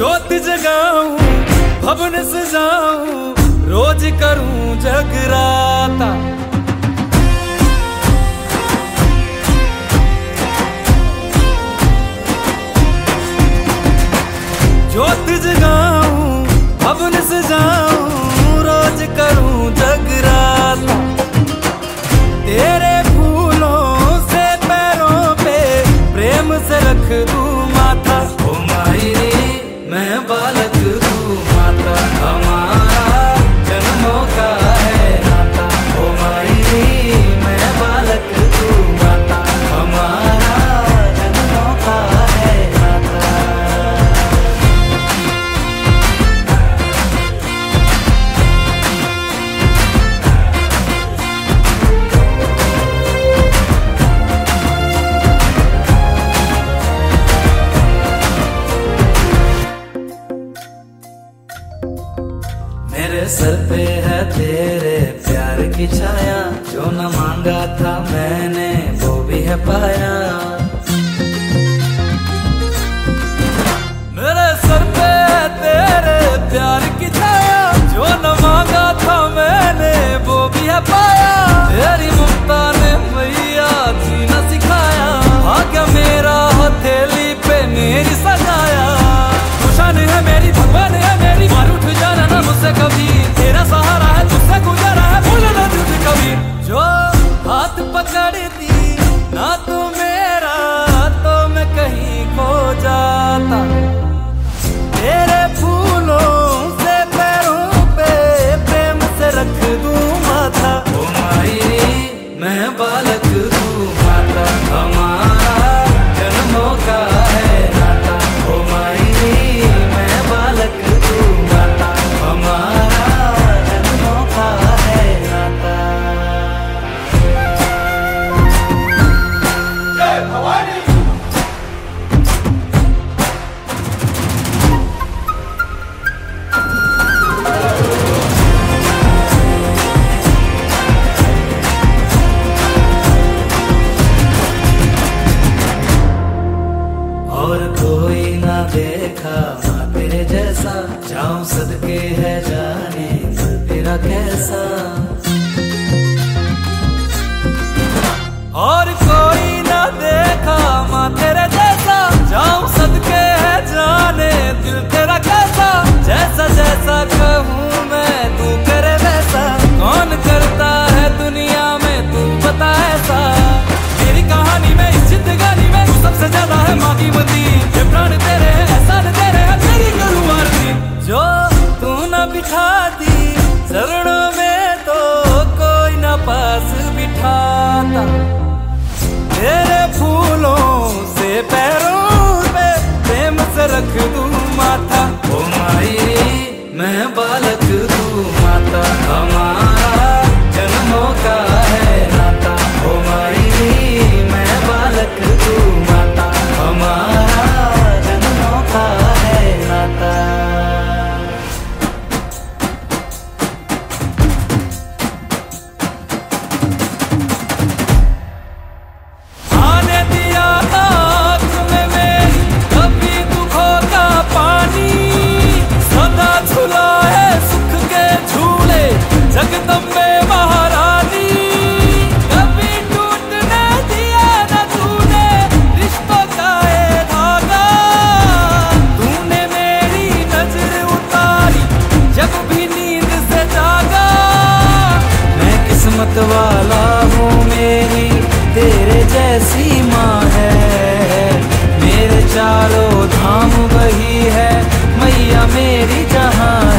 जोत जगाऊं, भवन सजाऊं, रोज करूं जगराता। जोत जगाऊं, भवन सजाऊं, रोज करूं जगराता। तेरे फूलों से पैरों पे प्रेम से रख दूं माथा। ओ मायरे मैं बालक तू माता, हमारा जन्मों का है नाता। ओ मायरे मैं बालक तू माता, हमारा जन्मों का है नाता। मेरे सर पे है तेरे प्यार की छाया, जो न मांगा था मैंने वो भी है पाया। मेरे सर पे है तेरे प्यार की छाया, जो न मांगा था मैंने वो भी है पाया। तेरी ममता ने मैया जीना सिखाया, भाग्य मेरा हथेली पे मेरी सजाया। खुशान है मेरी, भगवान है मेरी, मार उठ जाना ना मुझसे कभी। तेरा सहारा है, तुझसे गुजारा है, भूलना तुझे कभी। जो हाथ पकड़ती ना तू मेरा, तो मैं कहीं खो जाता। तेरे फूलों से पैरों पे प्रेम से रख दूं माथा। ओ मायरे मैं बालक तू माता, हमारा जन्मों का है नाता। ओ मायरे मैं बालक तू माता, हमारा जन्मों का है नाता। जय भवानी। और कोई ना देखा माँ तेरे जैसा, जाऊं सदके है जाने दिल तेरा कैसा। और कोई ना देखा माँ तेरे जैसा, जाऊं सदके है जाने दिल तेरा कैसा। जैसा जैसा कहूँ मैं तू करे वैसा, कौन करता है दुनिया में तू बता ऐसा। मेरी कहानी में इस जिंदगानी में तू सबसे ज्यादा है माँ की मती। ये प्राण तेरे हैं, एहसान तेरे हैं, तेरी करूँ आरती। जो तू न बिठा दी चरणों में तो कोई न पास बिठाता। तेरे फूलों से पैरों पे प्रेम से रख दूं माथा। ओ मायरे मैं बालक तू माता, हमारा जन्मों का है नाता। ओ मायरे मैं बालक तू माता, हमारा जन्मों का है नाता। आने दिया आँख में मेरी कभी दुखों का पानी, सदा झूला है सुख के झूले जगदम्बे महारानी। कभी टूटने दिया न तूने रिश्तों का ये धागा, तूने मेरी नजर उतारी जब भी नींद से जागा। मैं किस्मत वाला हूँ, मेरी तेरे जैसी माँ है। मेरे चारों धाम वही है, मैया मेरी जहाँ